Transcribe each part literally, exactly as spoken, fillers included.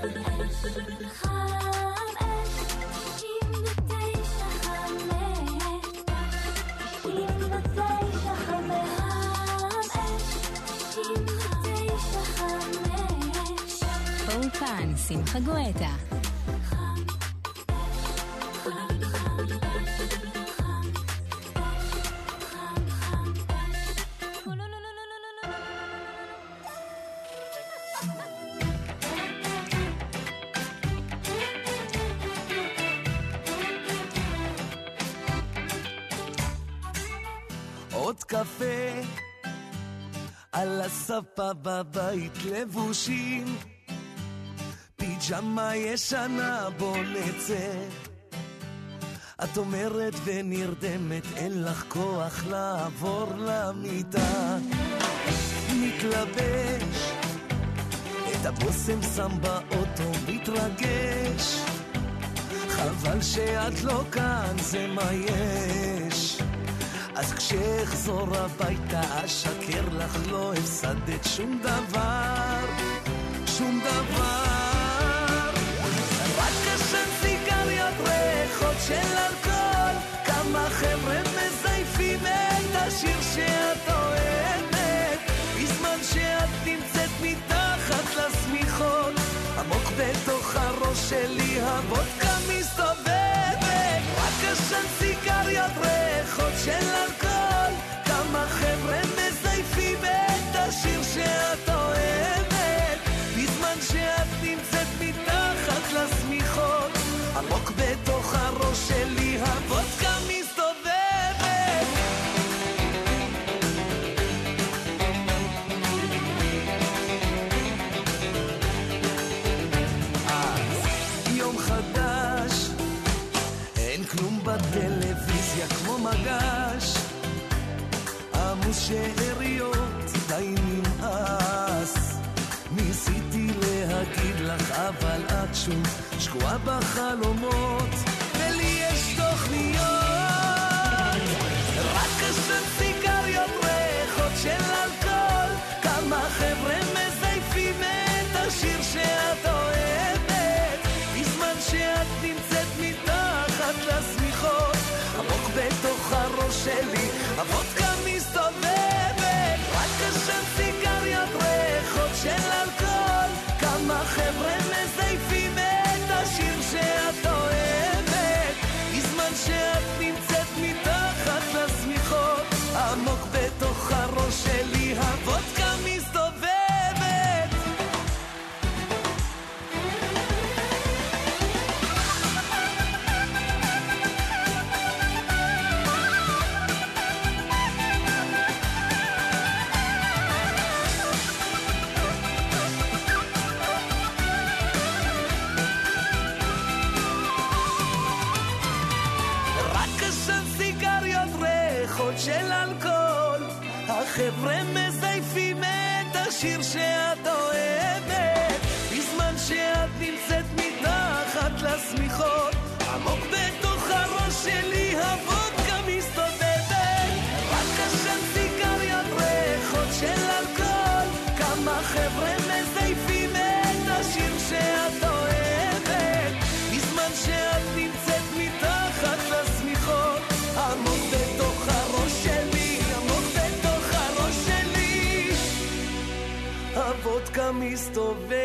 באולפן שמחה גואטה. עוד קפה על הספה בבית לבושים, פיג'מה ישנה בוא נצא. את אומרת ונרדמת, אין לך כוח לעבור למיטה. מתלבש, את הבוסם שם באוטו, מתרגש. חבל שאת לא כאן, זה מה יש. אז כשאחזור הביתה אשקר לך, לא הפסדת שום דבר, שום דבר. רק עשן סיגריות ריחות של אלכוהול, כמה חבר'ה מזייפים את השיר שאת אוהבת, בזמן שאת נמצאת מתחת לשמיכות. עמוק בתוך הראש שלי הוודקה מסתובבת. רק עשן סיגריות ריחות של אלכוהול, כמה חבר'ה מזייפים את השיר שאת אוהבת, בזמן שאת נמצאת מתחת לשמיכות. עמוק בתוך הראש שלי הוודקה מסתובבת. אז יום חדש, אין כלום בטלוויזיה כמו מגש, עמוס שאריות די נמאס. ניסיתי להגיד לך אבל את שוב שקועה בחלומות, ולי יש תוכניות. רק עשן סיגריות ריחות של אלכוהול, כמה חבר'ה מזייפים את השיר שאת אוהבת, בזמן שאת נמצאת מתחת לשמיכות. עמוק בתוך הראש שלי הוודקה מסתובבת. רק עשן סיגריות ריחות של אלכוהול, כמה חבר'ה מזייפים את השיר שאת אוהבת, בזמן שאת נמצאת מתחת לשמיכות. עמוק בתוך הראש שלי הוודקה מסתובבת. של אלכוהול, החבר'ה מזייפים את השיר שאת אוהבת, בזמן שאת נמצאת מתחת לשמיכות. עמוק בתוך הראש שלי הוודקה מסתובבת. רק עשן סיגריות ריחות של אלכוהול, כמה חבר'ה מזייפים את השיר שאת אוהבת, בזמן שאת נמצאת מתחת לשמיכות. עמוק בתוך הראש שלי, עמוק בתוך הראש שלי הוודקה מסתובבת.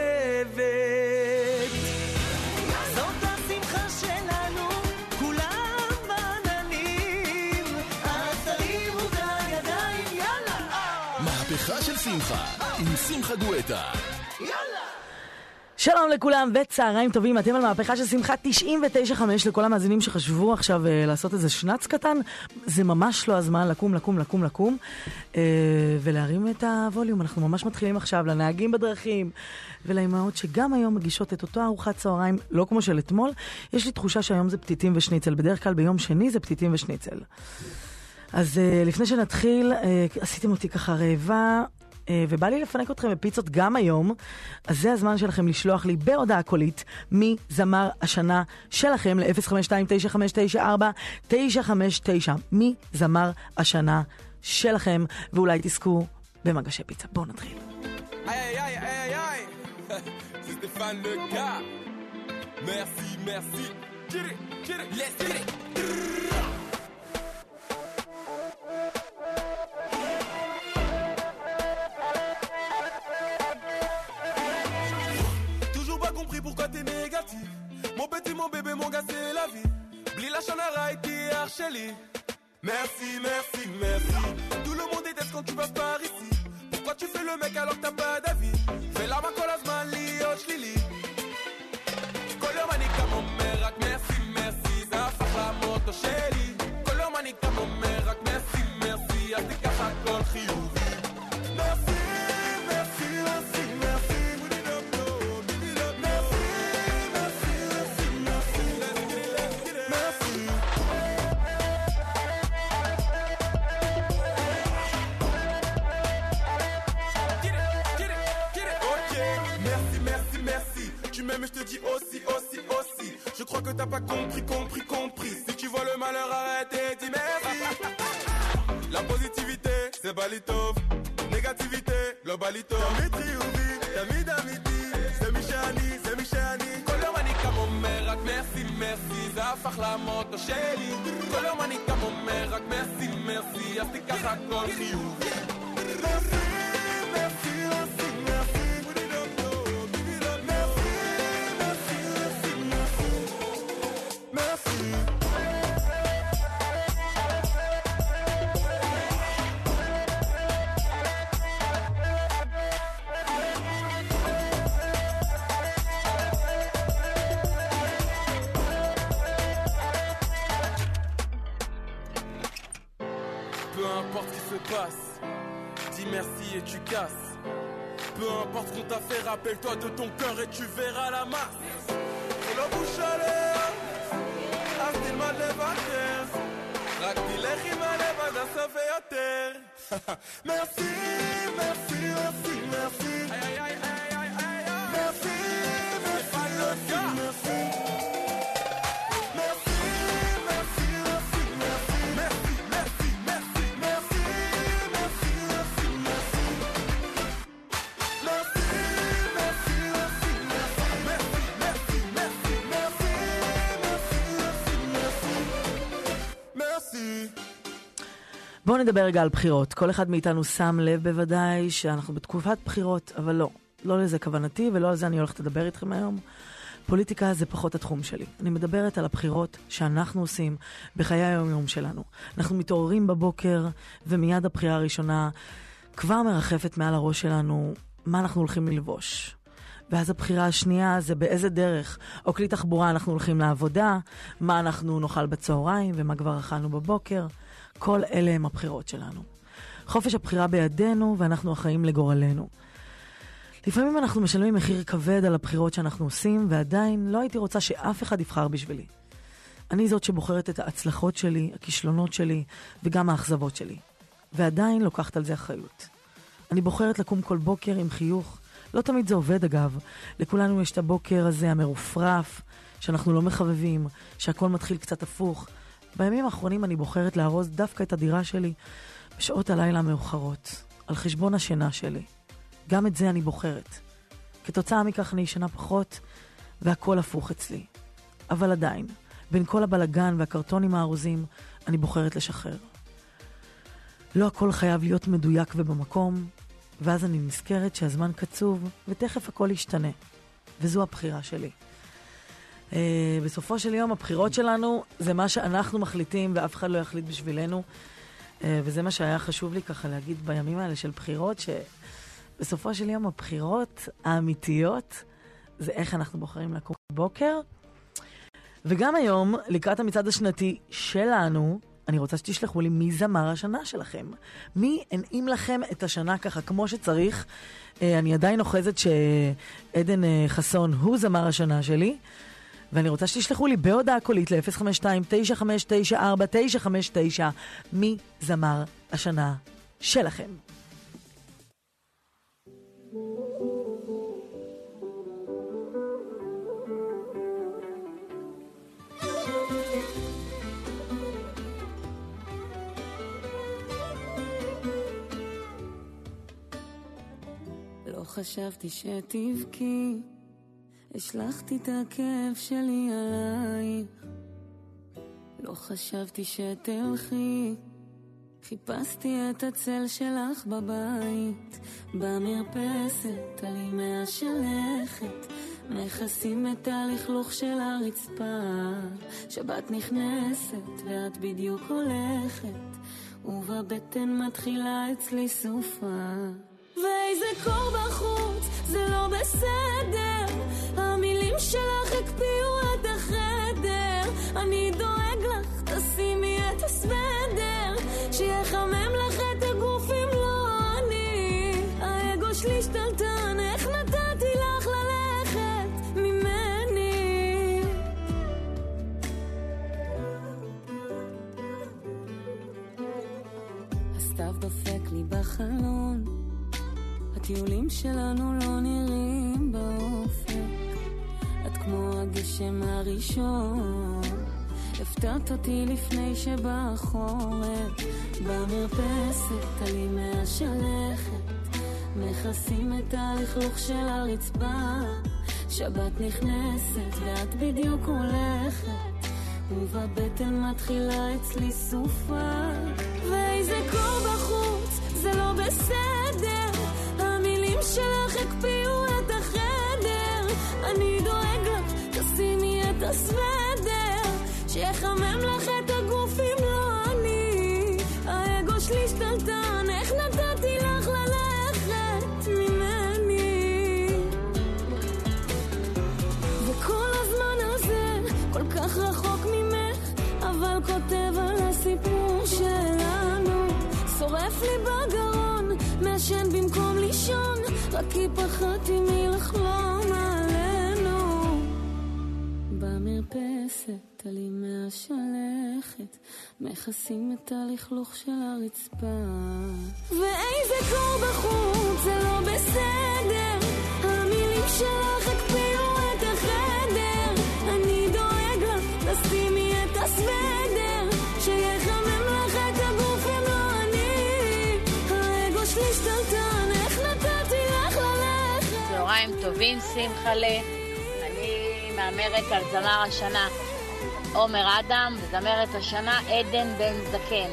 זאת השמחה שלנו, כולם בעננים, אז תרימו את הידיים, יאללה. מהפכה של שמחה עם שמחה גואטה. יאללה. שלום לכולם וצהריים טובים, אתם על מהפכה של שמחה תשעים ותשע חמש. לכל המאזינים שחשבו עכשיו uh, לעשות איזה שנץ קטן, זה ממש לא הזמן לקום, לקום, לקום, לקום uh, ולהרים את הווליום. אנחנו ממש מתחילים עכשיו לנהגים בדרכים ולאימהות שגם היום מגישות את אותו ארוחת צהריים, לא כמו של אתמול. יש לי תחושה שהיום זה פתיתים ושניצל, בדרך כלל ביום שני זה פתיתים ושניצל. אז uh, לפני שנתחיל, uh, עשיתם אותי ככה רעבה, ובא לי לפנק אתכם בפיצות גם היום, אז זה הזמן שלכם לשלוח לי בהודעה קולית מי זמר השנה שלכם ל-אפס חמש שתיים תשע חמש תשע ארבע תשע חמש תשע. מי זמר השנה שלכם, ואולי תזכו במגשי פיצה. בואו נתחיל. איי איי איי איי איי c'est Stéphane le gars. Merci, merci. Get it, get it, let's get it. Toujours pas compris pourquoi t'es négatif. Mon petit, mon bébé, mon gars, c'est la vie. Bli la chanara et t'es archelé. Merci, merci, merci. Tout le monde déteste quand tu passes par ici. Pourquoi tu fais le mec alors que t'as pas d'avis? Fais la macolas, mali, och, lili. Color manica, mon mère, merci, merci. Ça fait la moto, chérie. Color manica, mon mère, merci, merci. A tes cas, à col, riouvi. Merci, merci, merci, merci. Mais je te dis aussi, aussi, aussi. Je crois que t'as pas compris, compris, compris. Si tu vois le malheur, arrête et dis merci. La positivité, c'est Balitov. Négativité, le Balito. Dimitri Ouvi, Dami Damiti. C'est Michani, c'est Michani. Color manica, mon mère, merci, merci. Zafar la moto, chérie. Color manica, mon mère, merci, merci. Astika Hakol, Riouvi. Merci, merci, merci, merci. Peu importe ce qui se passe, dis merci et tu casses. Peu importe ce qu'on t'a fait, rappelle-toi de ton cœur et tu verras la masse. Et le bouche à l'air, astil ma levater, rakti lechi ma levada sa veyater. Merci, merci, merci, merci. Aïe, aïe, aïe, aïe, aïe, aïe. Merci, merci, merci, merci. בואו נדבר רגע על בחירות. כל אחד מאיתנו שם לב בוודאי שאנחנו בתקופת בחירות, אבל לא, לא לזה כוונתי ולא על זה אני הולכת לדבר איתכם היום. פוליטיקה זה פחות התחום שלי. אני מדברת על הבחירות שאנחנו עושים בחיי היום-יום שלנו. אנחנו מתעוררים בבוקר ומיד הבחירה הראשונה כבר מרחפת מעל הראש שלנו מה אנחנו הולכים ללבוש. ואז הבחירה השנייה זה באיזה דרך או כלי תחבורה אנחנו הולכים לעבודה, מה אנחנו נאכל בצהריים ומה כבר אכלנו בבוקר. כל אלה הם הבחירות שלנו. חופש הבחירה בידינו ואנחנו אחראים לגורלנו. לפעמים אנחנו משלמים מחיר כבד על הבחירות שאנחנו עושים, ועדיין לא הייתי רוצה שאף אחד יבחר בשבילי. אני זאת שבוחרת את ההצלחות שלי, הכישלונות שלי וגם האכזבות שלי. ועדיין לוקחת על זה אחריות. אני בוחרת לקום כל בוקר עם חיוך. לא תמיד זה עובד אגב. לכולנו יש את הבוקר הזה המרופרף, שאנחנו לא מחבבים, שהכל מתחיל קצת הפוך. בימים האחרונים אני בוחרת להרוז דווקא את הדירה שלי בשעות הלילה המאוחרות, על חשבון השינה שלי. גם את זה אני בוחרת. כתוצאה מכך אני ישנה פחות, והכל הפוך אצלי. אבל עדיין, בין כל הבלגן והקרטונים הארוזים, אני בוחרת לשחרר. לא הכל חייב להיות מדויק ובמקום, ואז אני נזכרת שהזמן קצוב, ותכף הכל ישתנה. וזו הבחירה שלי. Uh, בסופו של יום, הבחירות שלנו זה מה שאנחנו מחליטים, ואף אחד לא יחליט בשבילנו. Uh, וזה מה שהיה חשוב לי ככה להגיד בימים האלה של בחירות, שבסופו של יום הבחירות האמיתיות זה איך אנחנו בוחרים לקום בבוקר. וגם היום, לקראת המצעד השנתי שלנו, אני רוצה שתשלחו לי מי זמר השנה שלכם. מי הנעים לכם את השנה ככה כמו שצריך. Uh, אני עדיין אוחזת שעדן uh, חסון הוא זמר השנה שלי. ואני רוצה שתשלחו לי בהודעה קולית ל-אפס חמש שתיים תשע חמש תשע ארבע תשע חמש תשע מי זמר השנה שלכם. לא חשבתי שתבכי השלחתי את הכאב שלי עלייך, לא חשבתי שתלכי, חיפשתי את הצל שלך בבית, במרפסת עלי מהשלכת, מכסים את הלכלוך של הרצפה, שבת נכנסת ואת בדיוק הולכת, ובבטן מתחילה אצלי סופה, ואיזה קור בחוץ, זה לא בסדר, המילים שלך הקפיאו את החדר, אני דואג לך, תשימי את הסוודר, שיחמם לך את הגוף אם לא אני, האגו שלי שתלטן, איך נתתי לך ללכת ממני. הסתיו דופק לי בחלון, הטיולים שלנו לא נראים באופק, את כמו הגשם הראשון, הפתעת אותי לפני שבא החורף, במרפסת עלי מהשלכת, מכסים את הלכלוך של הרצפה, שבת נכנסת ואת בדיוק הולכת, ובבטן מתחילה אצלי סופה, ואיזה קור בחוץ, זה לא בסדר, המילים שלך הקפיאו את החדר, אני דואג לך, תשימי את הסוודר, שיחמם לך את הגוף אם לא אני, האגו שלי שתלטן, איך נתתי לך ללכת ממני. וכל הזמן הזה כל כך רחוק ממך, אבל כותב על הסיפור שלנו, שורף לי בגרון, מעשן במקום לישון, רק כי פחדתי מלחלום עלינו, במרפסת עלי מהשלכת, מכסים את הלכלוך של הרצפה, ואיזה קור בחוץ, זה לא בסדר, המילים שלך הקפיאו את החדר, אני דואג לך, תשימי את הסוודר, שיחמם לך את הגוף אם לא אני, האגו שלי שתלטן, איך נתתי לך ללכת. צהריים טובים, שמחלה, אני מאמרת על זמר השנה עומר אדם, וזמרת השנה עדן בן זקן.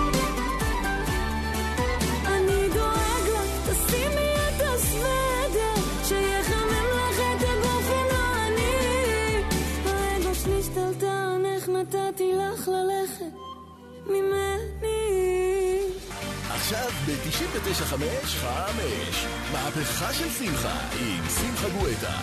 אני דואג לך, תשימי את הסוודר, שיחמם לך את הגוף אם לא אני, האגו שלי שתלטן, איך נתתי לך ללכת ממני. עכשיו ב-תשעים ותשע חמש חמש מהפכה של שמחה עם שמחה גואטה.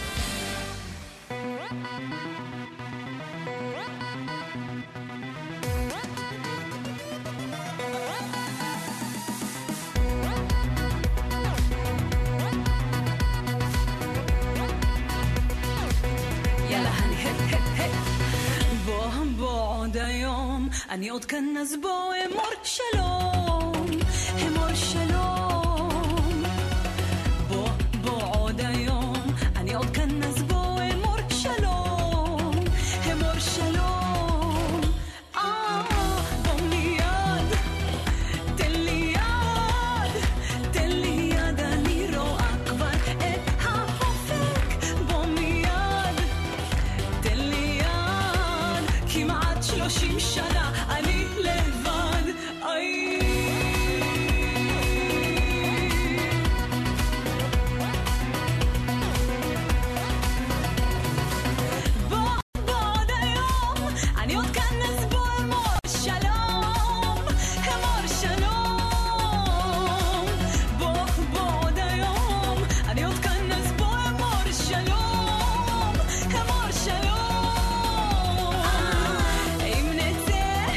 אני עוד כאן אז בוא אמור שלום, אמור שלום, בוא בוא עוד היום, אני עוד כאן אז בוא אמור שלום, אמור שלום, אה בוא מיד, תן לי יד, תן לי יד, אני רואה כבר את האופק, בוא מיד, תן לי יד, כמעט שלושים שנה אני לבד, איי בוא בוא עוד היום, אני עוד כאן אז בוא אמור שלום, אמור שלום, בוא בוא עוד היום, אני עוד כאן אז בוא אמור שלום, אמור שלום, אם נצא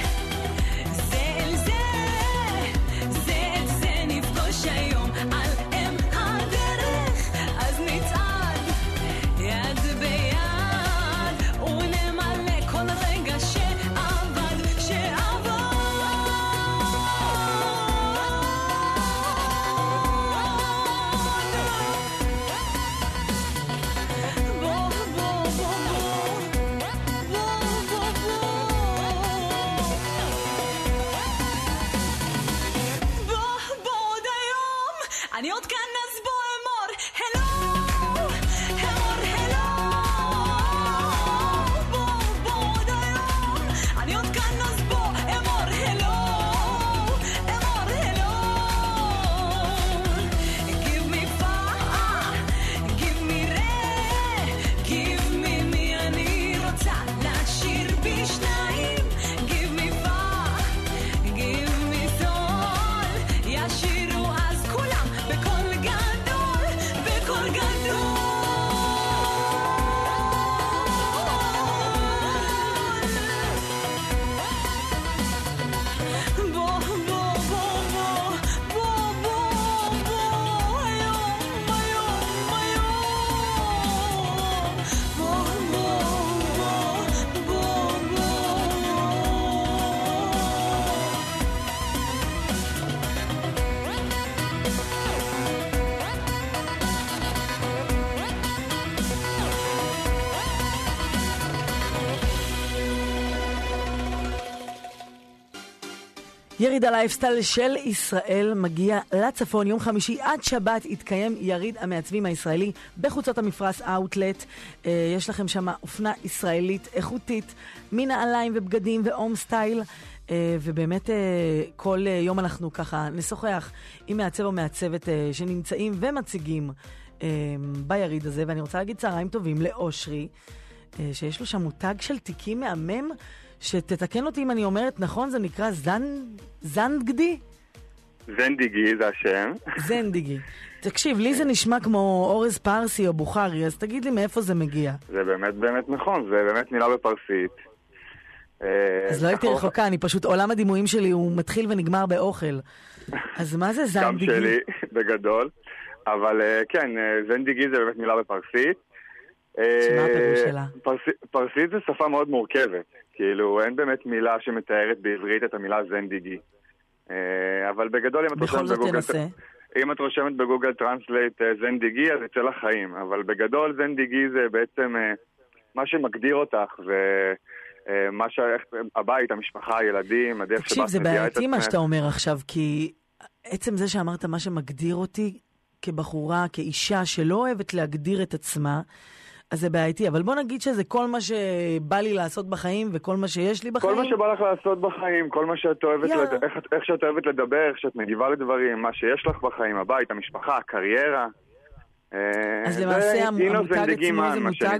יריד הלייפסטייל של ישראל מגיע לצפון. יום חמישי עד שבת יתקיים יריד המעצבים הישראלי בחוצות המפרש אאוטלט. יש לכם שם אופנה ישראלית איכותית, מנעליים ובגדים ואום סטייל. ובאמת כל יום אנחנו ככה נשוחח עם מעצב או מעצבת שנמצאים ומציגים ביריד הזה. ואני רוצה להגיד צהריים טובים לאושרי, שיש לו שם מותג של תיקים מהמם, שתתקן אותי אם אני אומרת נכון, זה נקרא זן... זנדגדי? זנדיגי זה השם. זנדיגי. תקשיב, לי זה נשמע כמו אורז פרסי או בוכרי, אז תגיד לי מאיפה זה מגיע. זה באמת באמת נכון, זה באמת מילה בפרסית. אז לא הייתי רחוקה, אני פשוט, עולם הדימויים שלי הוא מתחיל ונגמר באוכל. אז מה זה זנדיגי? גם שלי, בגדול. אבל כן, זנדיגי זה באמת מילה בפרסית. שמה הפירוש שלה? פרסית זה שפה מאוד מורכבת. כאילו, אין באמת מילה שמתארת בעברית את המילה זנדיגי. אבל בגדול, אם את בכל זאת תנסה. אם את רושמת בגוגל טרנסלייט זנדיגי, אז יצא לחיים. אבל בגדול, זנדיגי זה בעצם מה שמגדיר אותך, ומה שהבית, המשפחה, הילדים, הדרך שבה את מביאה את עצמך. תקשיב, זה בעייתי מה שאתה אומר עכשיו, כי עצם זה שאמרת מה שמגדיר אותי כבחורה, כאישה שלא אוהבת להגדיר את עצמה, אז זה בעייתי, אבל בוא נגיד שזה כל מה שבא לי לעשות בחיים וכל מה שיש לי בחיים. כל מה שבא לך לעשות בחיים, כל מה שאת אוהבת, לד... איך, איך שאת אוהבת לדבר, איך שאת מגיבה לדברים, מה שיש לך בחיים, הבית, המשפחה, הקריירה. אז למעשה המותג עצמו זה מותג?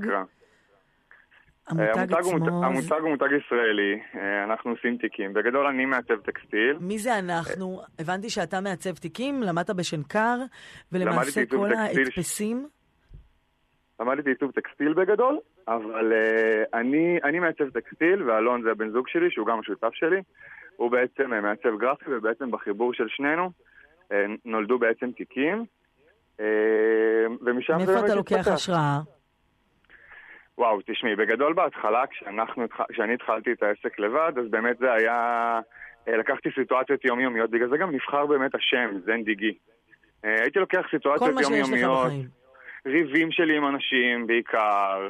המותג עצמו... המותג הוא מותג ישראלי, אנחנו עושים תיקים. בגדול אני מעצב טקסטיל. מי זה אנחנו? הבנתי שאתה מעצב תיקים, למדת בשנקר, ולמעשה כל ההדפסים... למדתי עיצוב טקסטיל בגדול, אבל uh, אני, אני מעצב טקסטיל, ואלון זה הבן זוג שלי, שהוא גם השותף שלי. הוא בעצם uh, מעצב גרפי, ובעצם בחיבור של שנינו uh, נולדו בעצם תיקים. Uh, ומשם מאיפה אתה לוקח השראה? וואו, תשמעי, בגדול בהתחלה, כשאנחנו, כשאני התחלתי את העסק לבד, אז באמת זה היה... Uh, לקחתי סיטואציות יומיומיות, בגלל זה גם נבחר באמת השם, זנדיגי. Uh, הייתי לוקח סיטואציות יומיומיות. כל מה שיש לך בחיים. ריבים שלי עם אנשים בעיקר,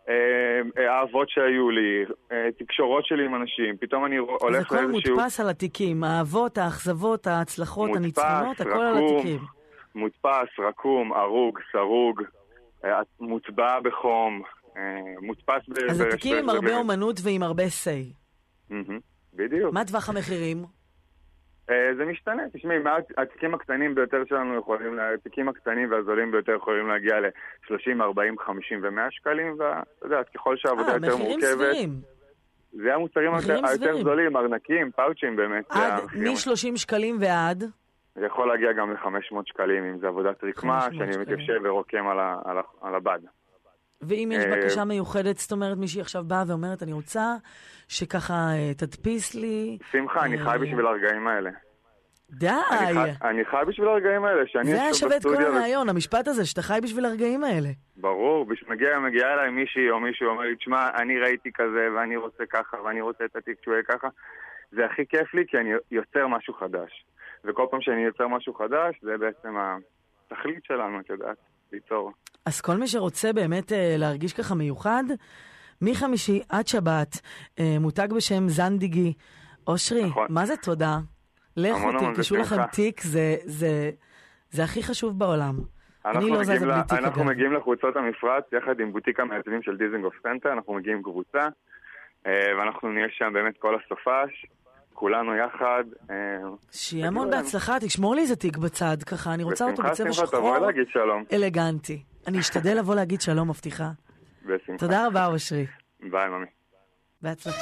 אהבות שהיו לי, תקשורות שלי עם אנשים, פתאום אני הולך לאיזשהו... אז הכל מודפס על התיקים, האהבות, האכזבות, ההצלחות, הניצחונות, הכל על התיקים. מודפס, רקום, ארוג, סרוג, מוטבע בחום, מודפס... אז התיקים עם הרבה אומנות ועם הרבה סי. בדיוק. מה טווח המחירים? זה משתנה, תשמעי, התיקים הקטנים ביותר שלנו יכולים, התיקים הקטנים והזולים ביותר יכולים להגיע ל-שלושים, ארבעים, חמישים ו-מאה שקלים, ואתה יודע, ככל שהעבודה יותר מורכבת... מחירים סבירים. זה המוצרים היותר זולים, ארנקים, פאוצ'ים באמת. עד מ-שלושים שקלים ועד? זה יכול להגיע גם ל-חמש מאות שקלים, אם זה עבודת רקמה, שאני מתיישב ורוקם על הבד. ואם יש בקשה מיוחדת, זאת אומרת, מישהי עכשיו באה ואומרת, אני רוצה שככה תדפיס לי... שמחה, אני חי בשביל הרגעים האלה. די! אני חי בשביל הרגעים האלה, שאני... זה השווה את כל הרעיון, המשפט הזה, שאתה חי בשביל הרגעים האלה. ברור, מגיעה אליי מישהי או מישהו אומר לי, תשמע, אני ראיתי כזה, ואני רוצה ככה, ואני רוצה את התיק שהוא יהיה ככה. זה הכי כיף לי, כי אני יוצר משהו חדש. וכל פעם שאני יוצר משהו חדש, זה בעצם התכלית שלנו, את יודעת, ליצור. אז כל מי שרוצה באמת להרגיש ככה מיוחד, מחמישי עד שבת, מותג בשם זנדיגי. אושרי, נכון. מה זה תודה? לכו תרכשו לכם תיק, זה, זה, זה הכי חשוב בעולם. אני לא זזה בלי תיק. אנחנו אגב. מגיעים לחוצות המפרץ, יחד עם בוטיק המעצבים של דיזנגוף סנטר, אנחנו מגיעים קבוצה, ואנחנו נהיה שם באמת כל הסופש, כולנו יחד. שיהיה המון בהצלחה, תשמור לי איזה תיק בצד, ככה, אני רוצה אותו בצבע שחור, אלגנטי. אני אשתדל לבוא להגיד שלום, מבטיחה. בשמחה. תודה רבה, אושרי. ביי, ממי. בהצלחה.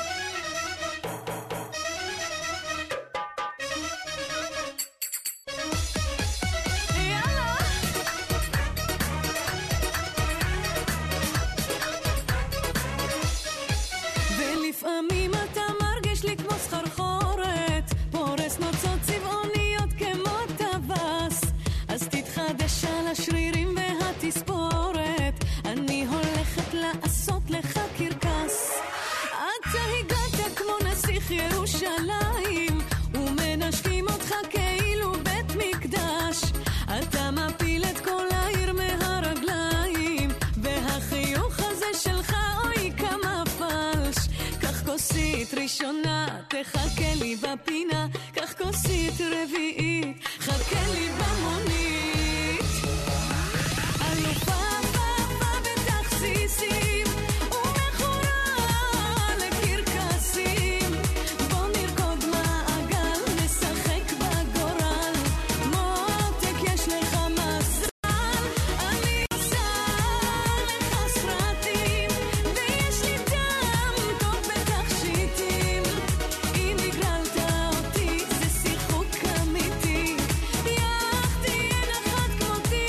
ולפעמים אתה מרגיש לי כמו סחרחורת, פורס נוצות צבעוניות כמו טווס, אז תתחדש על השרירים והתספורת, אני הולכת לעשות לך קרקס. אתה הגעת כמו נסיך ירושלים, ומנשקים אותך כאילו בית מקדש, אתה מפיל את כל העיר מהרגליים, והחיוך הזה שלך אוי כמה פלש. כך כוסית כוסית ראשונה, תחכה לי בפינה, קח כוסית רביעית, חכה לי במונית. אלופה פאפה בתכסיסים ומכורה לקרקסים, בוא נרקוד מעגל, נשחק בגורל, מותק יש לך מזל, אני עושה לך סרטים ויש לי דם טוב בתכשיטים, אם הגרלת אותי זה שיחוק אמיתי, יחתי אין אחת כמותי.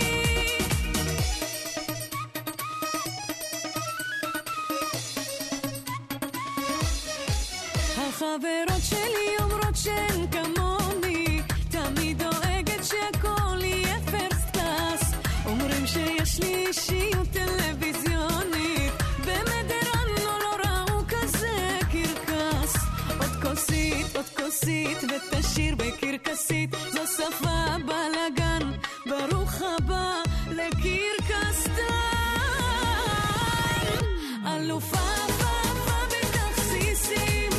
החברות שלי אומרות שהן כמוני, תמיד דואגת שהכל יהיה פרסט קלאס, אומרים שיש לי אישיות טלוויזיונית, במדרנו לא ראו כזה קרקס. עוד כוסית, עוד כוסית ותשאיר בקרקסית, זו שפה בלגן, ברוך הבא לקרקס טיים. אלופה פאפה בתכסיסים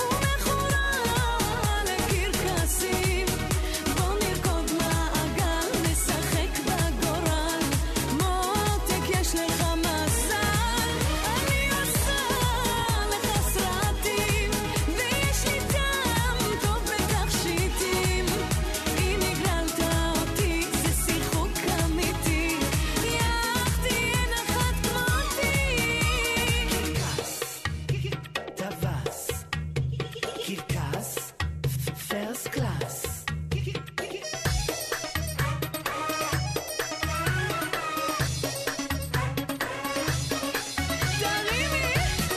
ומכורה לקרקסים, בוא נרקוד מעגל, נשחק בגורל, מותק יש לך מזל, אני עושה לך סרטים ויש לי דם טוב בתכשיטים, אם הגרלת אותי זה שיחוק אמיתי, יחתי אין אחת כמותי. טווס, קרקס, פרסט קלאס. תרימי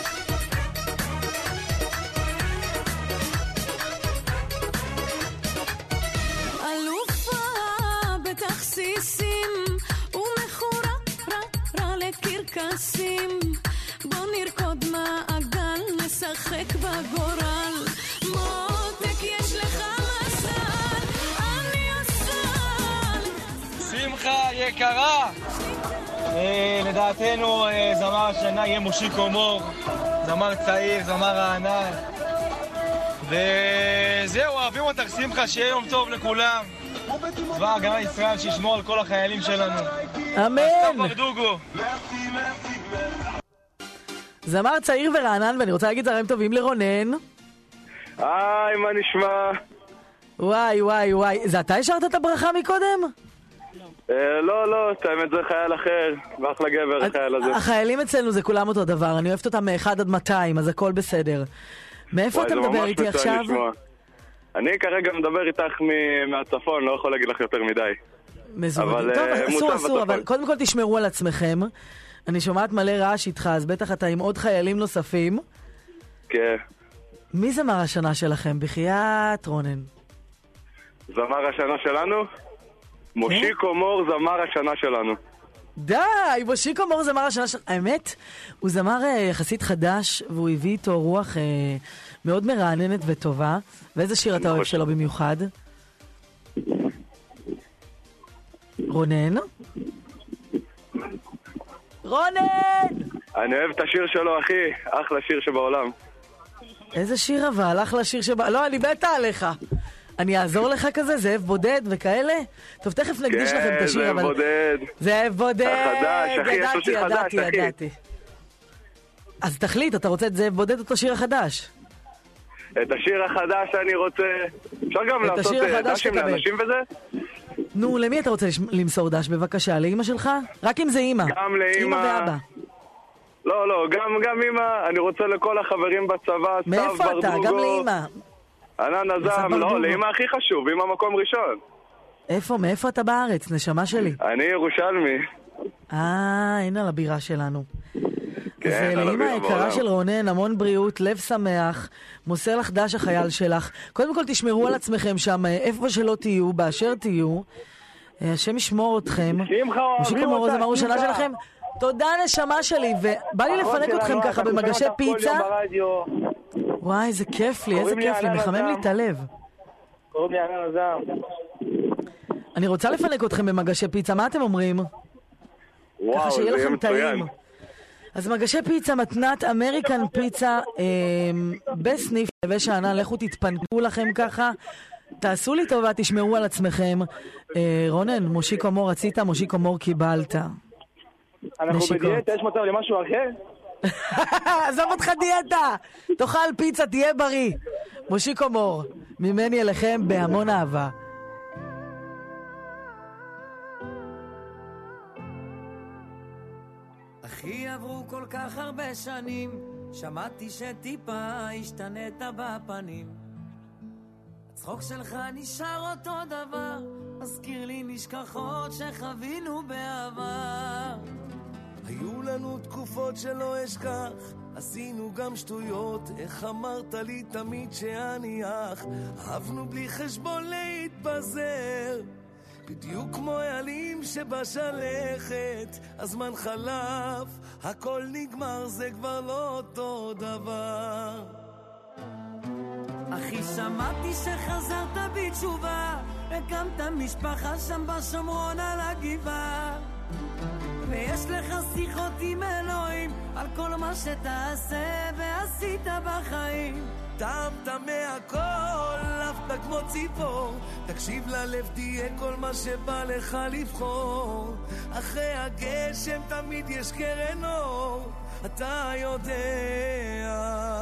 אלופה בתכסיסים ומכורה רע רע לקרקסים, בוא נרקוד מעגל, נשחק בגורל, מותק יש לך מזל, אני אסל. שמחה יקרה, אה, לדעתנו אה, זמר השנה יהיה מושיקו מור, זמר צעיר, זמר רענן, וזהו, אוהבים אותך שמחה, שיהיה יום טוב לכולם, צבא ההגנה לישראל שישמור על כל החיילים שלנו. אמן. אסף ברדוגו. זמר צעיר ורענן, ואני רוצה להגיד צהריים טובים לרונן. היי, מה נשמע? וואי וואי וואי, זה אתה השארת את הברכה מקודם? אה, לא, לא, האמת זה חייל אחר, ואחלה גבר החייל הזה. החיילים אצלנו זה כולם אותו דבר, אני אוהבת אותם מ-אחד עד מאתיים, אז הכל בסדר. מאיפה וואי, אתה זה מדבר ממש איתי מצוין עכשיו? לשמוע. אני כרגע מדבר איתך מ- מהצפון, לא יכול להגיד לך יותר מדי. מזורדים. אבל, טוב, אה, אסור מוטב אסור, בצפון. אבל קודם כל תשמרו על עצמכם. אני שומעת מלא רעש איתך, אז בטח אתה עם עוד חיילים נוספים. כן. מי זמר השנה שלכם? בחייאת רונן. זמר השנה שלנו? מושיקו מור זמר השנה שלנו. די, מושיקו מור זמר השנה של... האמת, הוא זמר אה, יחסית חדש, והוא הביא איתו רוח אה, מאוד מרעננת וטובה. ואיזה שיר אתה אוהב שלו במיוחד? רונן? רונן! אני אוהב את השיר שלו, אחי. אחלה שיר שבעולם. איזה שיר אבל? אחלה שיר שבא... לא, אני בטה עליך. אני אעזור לך כזה? זאב בודד וכאלה? טוב, תכף נקדיש לכם את השיר, אבל... כן, זאב בודד. זאב בודד! החדש, אחי, יש לו שיר חדש, ידעתי, אחי. ידעתי. אז תחליט, אתה רוצה את זאב בודד או את השיר החדש? את השיר החדש אני רוצה... אפשר גם את לעשות השיר אה, החדש דשים תקבל. לאנשים וזה? נו, למי אתה רוצה לש- למסור דש בבקשה? לאמא שלך? רק אם זה אמא. גם לאמא. אמא ואבא. לא, לא, גם, גם אמא, אני רוצה לכל החברים בצבא, סתיו מאיפה ברדוגו. אתה? גם לאמא. ענן עזם, ברדוגו. לא, לאמא הכי חשוב, אמא מקום ראשון. איפה? מאיפה אתה בארץ? נשמה שלי. אני ירושלמי. אה, הנה על הבירה שלנו. כן, אז על לאמא הבירה היקרה בעולם. של רונן, המון בריאות, לב שמח, מוסר לך דש החייל שלך. קודם כל תשמרו על עצמכם שם, איפה שלא תהיו, באשר תהיו. אה, השם ישמור אתכם. שמחה, מושיקו מור זמר השנה שלכם. תודה נשמה שלי, ובא לי לפנק אתכם ככה במגשי פיצה. וואי, איזה כיף לי, איזה כיף לי, מחמם לי את הלב. קוראים לי ענן עזם. אני רוצה לפנק אתכם במגשי פיצה, מה אתם אומרים? ככה וואו, שיהיה זה יהיה לכם מצוין. טעים. אז מגשי פיצה, מתנת אמריקן פיצה בסניף נווה שאנן, לכו תתפנקו לכם ככה, תעשו לי טובה, תשמרו על עצמכם. רונן, מושיקו מור רצית, מושיקו מור קיבלת. אנחנו בדיאטה, יש מצב למשהו אחר? עזוב אותך דיאטה, תאכל פיצה, תהיה בריא. מושיקו מור, ממני אליכם בהמון אהבה. אחי, עברו כל כך הרבה שנים, שמעתי שטיפה השתנית בפנים. הצחוק שלך נשאר אותו דבר, מזכיר לי נשכחות שחווינו בעבר. היו לנו תקופות שלא אשכח, עשינו גם שטויות, איך אמרת לי תמיד שאני אח. אהבנו בלי חשבון להתפזר, בדיוק כמו העלים שבשלכת. הזמן חלף, הכל נגמר, זה כבר לא אותו דבר. אחי, שמעתי שחזרת בתשובה, הקמת משפחה שם בשומרון על הגבעה, ויש לך שיחות עם אלוהים על כל מה שתעשה ועשית בחיים. טעמת מהכל, עפת כמו ציפור, תקשיב ללב, תהיה כל מה שבא לך לבחור. אחרי הגשם תמיד יש קרן אור, אתה יודע.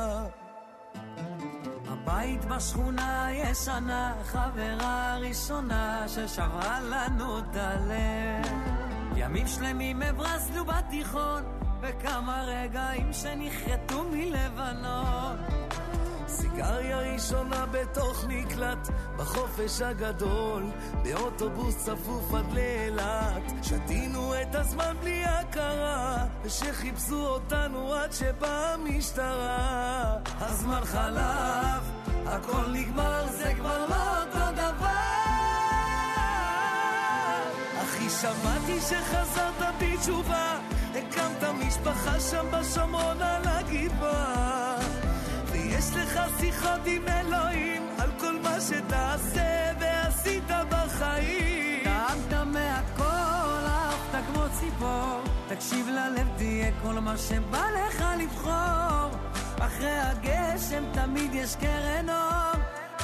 הבית בשכונה ישנה, חברה ראשונה ששברה לנו את הלב. ימים שלמים הברזנו בתיכון, וכמה רגעים שנחרטו מלבנון. סיגריה ראשונה בתוך מקלט, בחופש הגדול, באוטובוס צפוף עד לאילת. שתינו את הזמן בלי הכרה, ושחיפשו אותנו עד שבאה המשטרה. הזמן חלף, הכל נגמר, זה כבר לא אותו דבר. אחי, שמעתי שחזרת בתשובה, הקמת משפחה שם בשומרון על הגבעה, ויש לך שיחות עם אלוהים על כל מה שתעשה ועשית בחיים. טעמת מהכל, אהבת כמו ציפור, תקשיב ללב, תהיה כל מה שבא לך לבחור. אחרי הגשם תמיד יש קרן אור.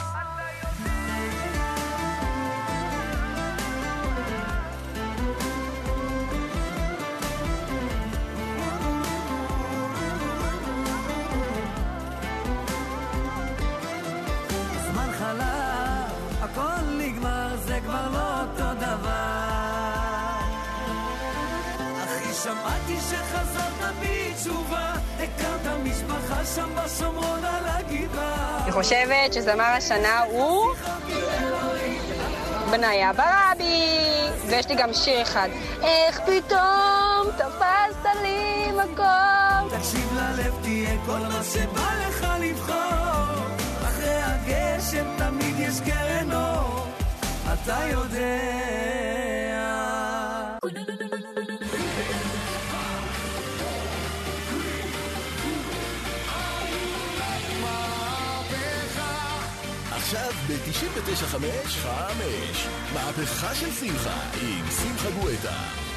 הכל נגמר, זה כבר לא אותו דבר. אחי, שמעתי שחזרת בתשובה, הקמת משפחה שם בשומרון על הגבעה. אני חושבת שזמר השנה הוא בניה ברבי, ויש לי גם שיר אחד, איך פתאום תפסת לי מקום. תקשיב ללב, תהיה כל מה שבא לך לבחור. אחרי הגשם תמיד יש קרן אור, אתה יודע. עכשיו ב-תשעים ותשע חמש חמש מהפכה של שמחה עם שמחה גואטה.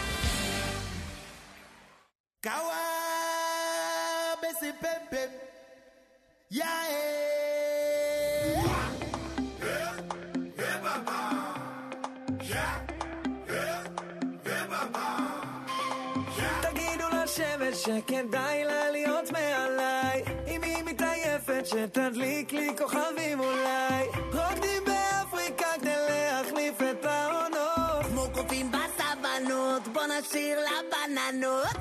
קאווה בסיפפ יאה תגידו לשבת שכדאי לה להיות מעליי, אם היא מתעייפת שתדליק לי כוכבים אולי. רוקדים באפריקה כדי להחליף את העונות, כמו קופים בסבנות, בוא נשאיר לבננות.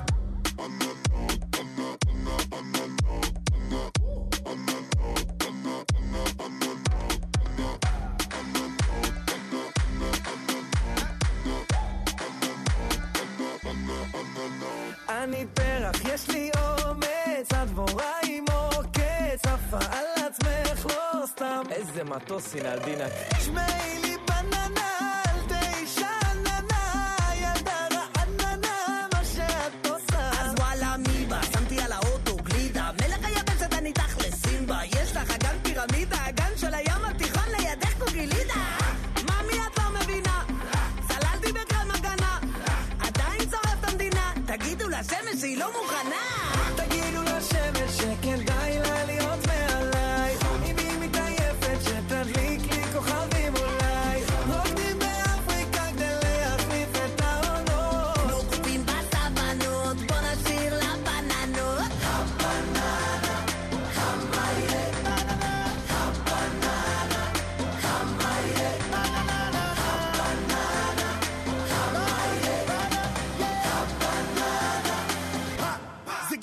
אני פרח, יש לי אומץ, הדבורה עם עוקץ, עפה על עצמך לא סתם, איזה מטוס הנה על דינק. שמעי לי בננה, אל תאישה עננה, ילדה רעננה, מה שאת עושה. אז וואלה מי בה, שמתי על האוטו גלידה, מלך היבשת אני תכלס סימבה, יש לך אגן פירמידה, אגן של הים התיכון לידך קוגלידה. ממי את לא מבינה, סללתי בקרם הגנה, עדיין צורף את המדינה, תגידו לשמש שהיא לא מוכנה.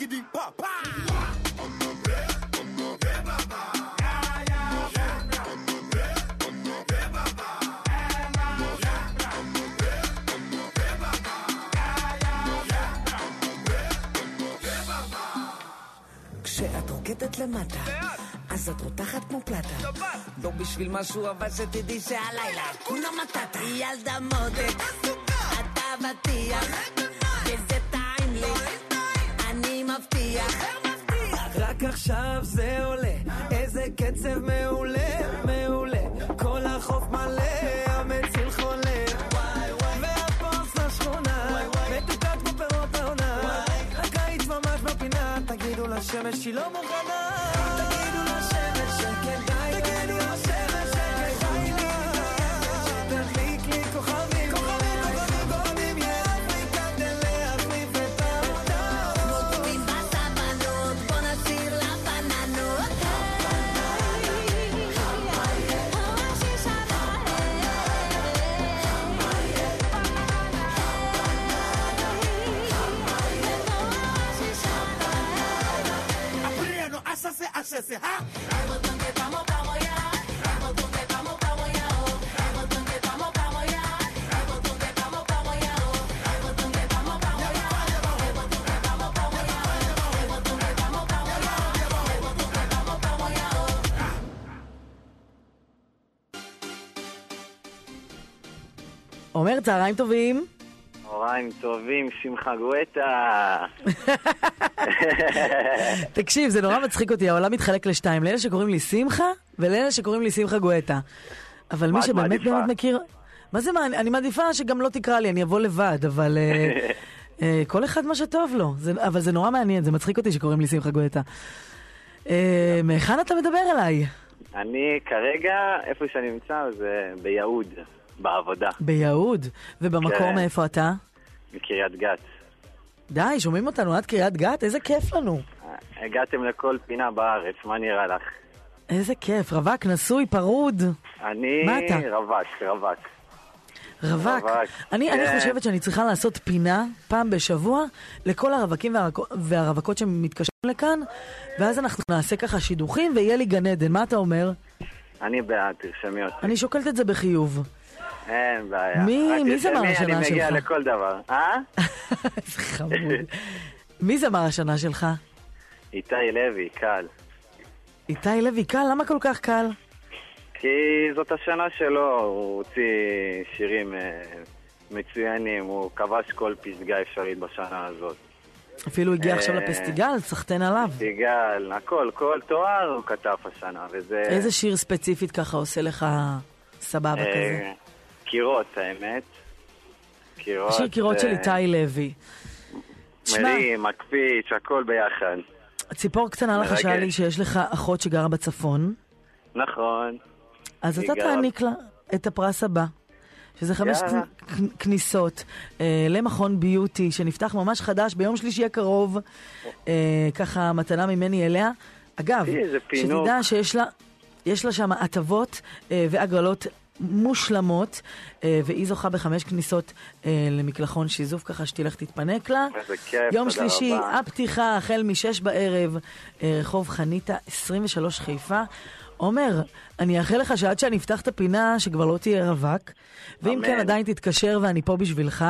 bidi pa pa. כשאת רוקדת למטה, אז את רותחת כמו פלטה. לא בשביל משהו, אבל שתדעי שהלילה כולה מטאטה. ילדה מודק, אתה בטיח, וזה טעים לי, אני מבטיח. רק עכשיו זה עולה, איזה קצב מעולה, מעולה. כל החוף מלא, המציל חולה. והפוס לשכונה, מתוקת כמו פירות העונה. הקיץ ממש בפינה, תגידו לשמש שהיא לא מוכנה. תגידו לשמש שכדאי, תגידו לשמש שכדאי לי. שתדליק לי כוכבים, כוכבים, כוכבים, כוכבים. יפריקה תלהחליף את העונה. מוטבים בסבנות, בוא נשאיר לבננות. Apriano, asase, asase, ha. עומר, צהריים טובים. צהריים טובים, שמחה גואטה. תקשיב, זה נורא מצחיק אותי, העולם מתחלק לשתיים, לאלה שקוראים לי שמחה, ולאלה שקוראים לי שמחה גואטה. אבל מי שבאמת באמת מכיר... מה זה מה? אני מעדיפה שגם לא תקרא לי, אני אבוא לבד, אבל כל אחד מה שטוב לו. אבל זה נורא מעניין, זה מצחיק אותי שקוראים לי שמחה גואטה. מאיכן אתה מדבר אליי? אני כרגע, איפה שאני נמצא, זה ביהוד, בעבודה. ביהוד? ובמקור מאיפה אתה? בקריית גת. די, שומעים אותנו עד קריית גת? איזה כיף לנו. הגעתם לכל פינה בארץ, מה נראה לך? איזה כיף, רווק, נשוי, פרוד. אני רווק, רווק. רווק. אני, אני חושבת שאני צריכה לעשות פינה פעם בשבוע לכל הרווקים והרווקות שמתקשרים לכאן, ואז אנחנו נעשה ככה שידוכים ויהיה לי גן עדן. מה אתה אומר? אני בעד, תרשמי אותי. אני שוקלת את זה בחיוב. אין בעיה. מי, מי זמר השנה שלך? אני מגיע לכל דבר. אה? איזה חמוד. מי זמר השנה שלך? איתי לוי, קל. איתי לוי, קל? למה כל כך קל? כי זאת השנה שלו, הוא הוציא שירים מצוינים, הוא כבש כל פסגה אפשרית בשנה הזאת. אפילו הגיע עכשיו לפסטיגל, סחטן עליו. פסטיגל, הכל, כל תואר הוא כתב השנה, וזה... איזה שיר ספציפית ככה עושה לך סבבה כזה? קירות, האמת. קירות... השיר קירות של איתי לוי. מרים, מקפיץ, הכל ביחד. ציפור קטנה לך שאלה לי שיש לך אחות שגרה בצפון. נכון. אז אתה תעניק לה את הפרס הבא, שזה חמש כניסות למכון ביוטי, שנפתח ממש חדש ביום שלישי הקרוב, ככה מתנה ממני אליה. אגב, שתדע שיש לה, יש לה שם הטבות והגרלות מושלמות, והיא זוכה בחמש כניסות למקלחון שיזוף, ככה שתלך תתפנק לה. יום שלישי, הפתיחה, החל משש בערב, רחוב חניתה עשרים ושלוש חיפה. עומר, אני אאחל לך שעד שאני אפתח את הפינה שכבר לא תהיה רווק, ואם כן עדיין תתקשר ואני פה בשבילך,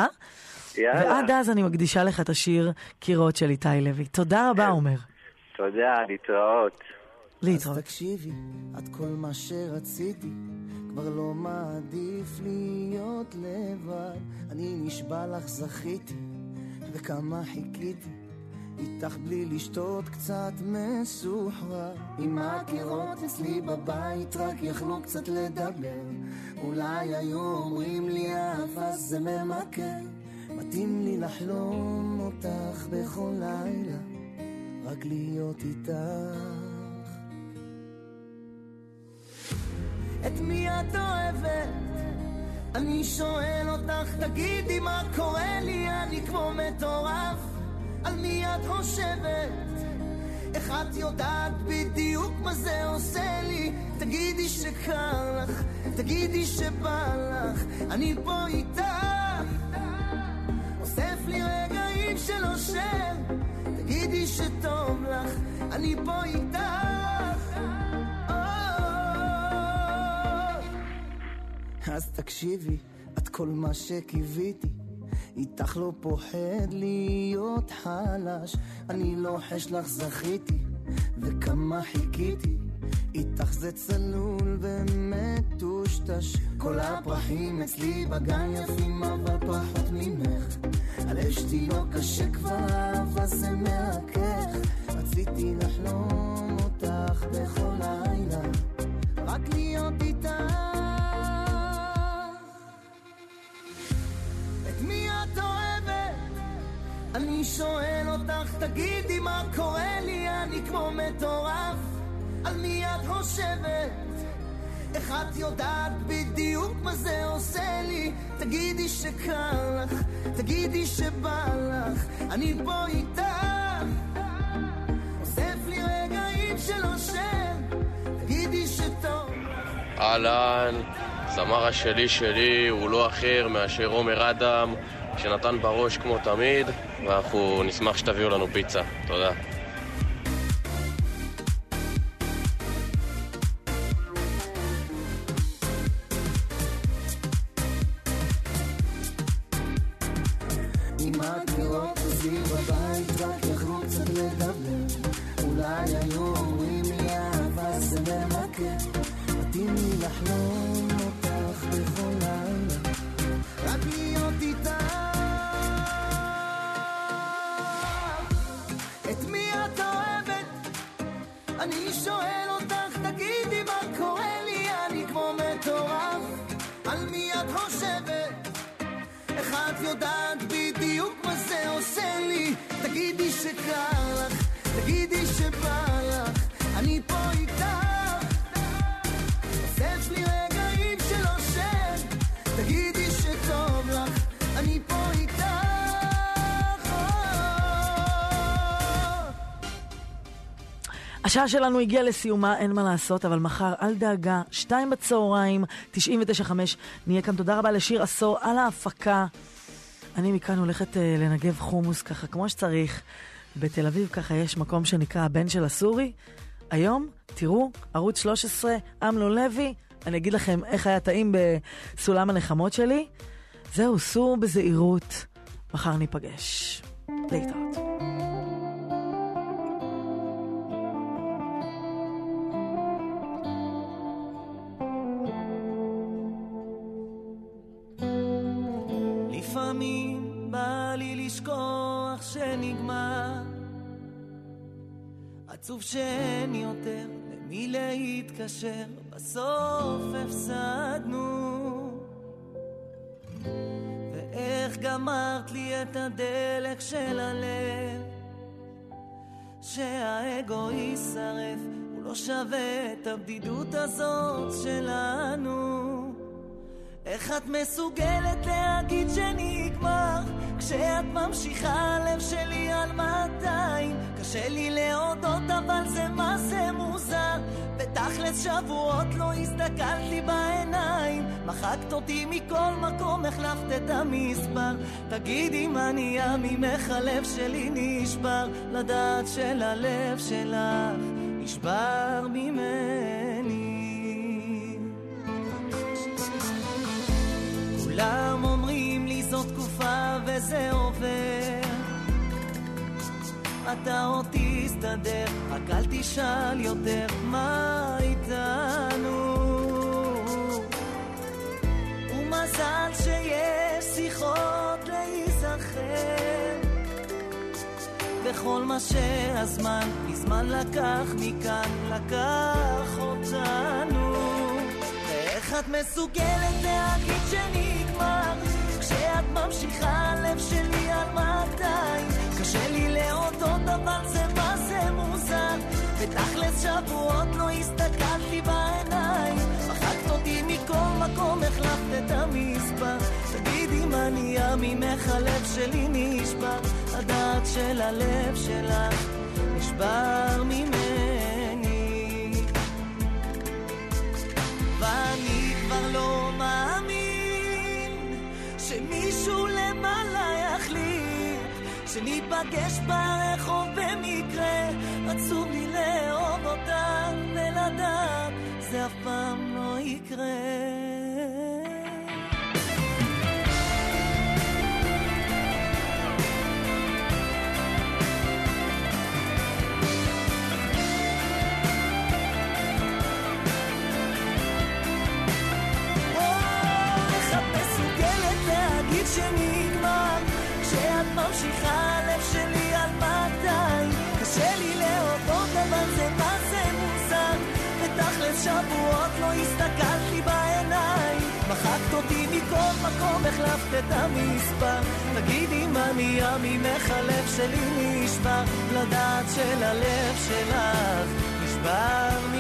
ועד אז אני מקדישה לך את השיר קירות של איתי לוי. תודה רבה, עומר. תודה, להתראות. להתראות. אז תקשיבי, את כל מה שרציתי, כבר לא מעדיף להיות לבד. אני נשבע לך זכיתי, וכמה חיכיתי, איתך בלי לשתות קצת מסוחרר. עם הקירות אצלי בבית רק יכלו קצת לדבר, אולי היו אומרים לי אהבה זה ממכר. מתאים לי לחלום אותך בכל לילה, רק להיות איתך. את מי את אוהבת? אני שואל אותך, תגידי מה קורה לי, אני כמו מטורף. על מי את חושבת? איך את יודעת בדיוק מה זה עושה לי? תגידי שקר לך, תגידי שבא לך, אני פה איתך. אוסף לי רגעים של אושר, תגידי שטוב לך, אני פה איתך. אז תקשיבי, את כל מה שקיוויתי, איתך לא פוחד להיות חלש, אני לוחש לך זכיתי, וכמה חיכיתי, איתך זה צלול ומטושטש, כל הפרחים אצלי בגן יפים אבל פחות ממך, על אשתי לא קשה כבר אבל זה מרכך, רציתי לחלום אותך בכל לילה, רק להיות איתך. את מי את אוהבת? אני שואל אותך, תגידי מה קורה לי, אני כמו מטורף, על מי את חושבת? איך את יודעת בדיוק מה זה עושה לי? תגידי שקר לך, תגידי שבא לך, אני פה איתך, אוסף לי רגעים של אושר, תגידי שטוב. אהלן, זמר השלי שלי הוא לא אחר מאשר עומר אדם, שנתן בראש כמו תמיד, ואנחנו נשמח שתביאו לנו פיצה. תודה. אם את לראות אותי בבית רק יכלו קצת לדבר, אולי היו אומרים לי אהבה זה ממכר, מתאים לי לחלום אותך בכל לילה, רק להיות איתך. את מי את אוהבת? אני שואל אותך, תגידי מה קורה לי, אני כמו מטורף, על מי את חושבת? איך את יודעת בדיוק מה זה עושה לי? תגידי שקר לך, תגידי שבא לך, אני פה איתך, אוסף לי רגעים של אושר, תגידי שטוב לך, אני פה איתך. השעה שלנו הגיעה לסיומה, אין מה לעשות, אבל מחר אל דאגה, שתיים בצהריים, תשעים ותשע חמש, נהיה כאן. תודה רבה לשיר עשור על ההפקה. אני מכאן הולכת uh, לנגב חומוס ככה כמו שצריך. בתל אביב ככה יש מקום שנקרא הבן של הסורי. היום, תראו, ערוץ שלוש עשרה, אמנון לוי, אני אגיד לכם איך היה טעים בסולם הנחמות שלי. זהו, סור בזהירות, מחר ניפגש. להתראות. לפעמים בא לי לשכוח שנגמר, עצוב שאין יותר למי להתקשר, בסוף הפסדנו. ואיך גמרת לי את הדלק של הלב, שהאגו יישרף, הוא לא שווה את הבדידות הזאת שלנו. איך את מסוגלת להגיד שנגמר, כשאת ממשיכה הלב שלי על מאתיים? קשה לי להודות אבל זה מה זה מוזר, בתכלס שבועות לא הסתכלת לי בעיניים, מחקת אותי מכל מקום, החלפת את המספר. תגידי מה נהיה ממך, הלב שלי נשבר, לדעת של הלב שלך נשבר ממני. כולם אומרים לי זאת תקופה וזה עובר, אתה עוד תסתדר, רק אל תשאל יותר מה איתנו. ומזל שיש שיחות להיזכר בכל מה שהזמן מזמן לקח מכאן, לקח אותנו. ואיך את מסוגלת להגיד שנגמר, כשאת ממשיכה הלב שלי על מאתיים? קשה לי להודות אבל זה מה זה מוזר, בתכלס שבועות לא הסתכלת לי בעיניים, מחקת אותי מכל מקום, החלפת את המספר. תגידי מה נהיה ממך, הלב שלי נשבר, הדעת של הלב שלך נשבר ממני. ואני כבר לא מאמין שמישהו למעלה יחליט שניפגש ברחוב במקרה עצוב לי לאהוב אותך ולדעת זה אף פעם לא יקרה. שנגמר כשאת ממשיכה לב שלי על מתי קשה לי להודות אבל זה מה זה מוזר ותכלס שבועות לא הסתכלת לי בעיניים מחקת אותי מכל מקום החלפת את המספר תגידי מה נהיה ממך הלב שלי נשבר לדעת של הלב שלך נשבר